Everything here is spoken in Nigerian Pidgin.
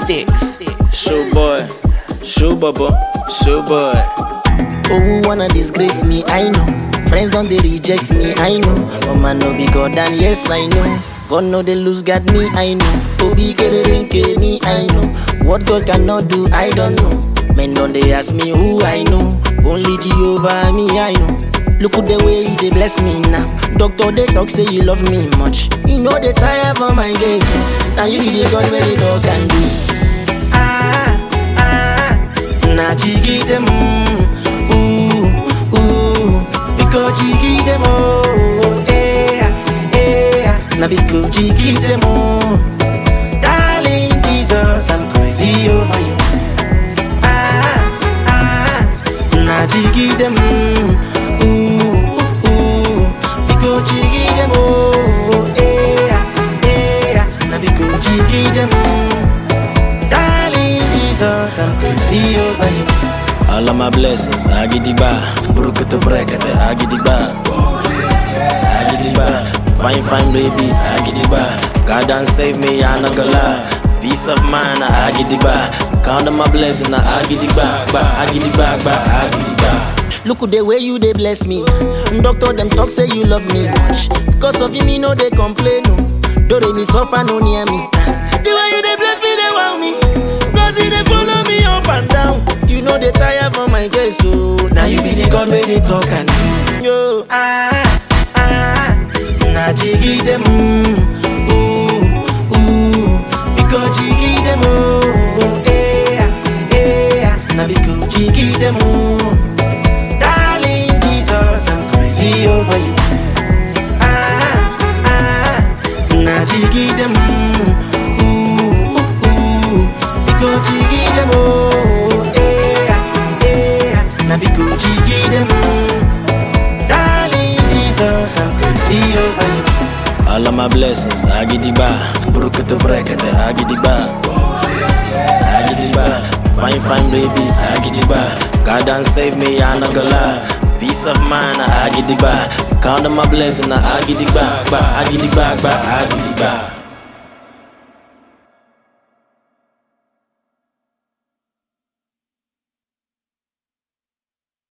Sticks. Show boy, show bubba, show boy. Oh, who wanna disgrace me? I know. Friends don't they reject me? I know. Oh man, no be God, and yes I know. God know they lose God me, I know. Obi kerenke me, I know. What God cannot do, I don't know. Men don't they ask me who I know. Only Jehovah me, I know. Look at the way you they bless me now. Doctor they talk say you love me much. You know they tire for my gaze. Now you the God where they talk and do. Na jiggy them, because jiggy them, na because jiggy them, darling Jesus, I'm crazy over you. Na jiggy them, because jiggy them, na because jiggy them. I'm crazy over you. All of my blessings, I get the bar. Broke to break it, I get the bar. I get the bar. Fine babies, I get the bar. God done save me, I not gonna lie. Peace of mind, I get the bar. Count on my blessings, I get the bar. I get the bar, I get the bar. Look at the way you they bless me. Doctor them talk say you love me much. Because of you me no they complain. No. Don't me suffer no near me. The way you they bless me they want me. Cause you they follow me up and down. You know they tire for my case, so now you be the God where they talk and do. Yo, na jiggy them, because jiggy them, na because jiggy them, darling Jesus, I'm crazy over you. Na jiggy them, because jiggy them, na because jiggy them, darling Jesus, I'm crazy over you. All of my blessings, I get the bar. Broke to break it, I get the bar. I get the bar. Fine babies, I get the bar. God done save me, I not gonna lie. Peace of mind, I get the bar. Count on my blessings, I get the bar. I get the bar, I get the bar.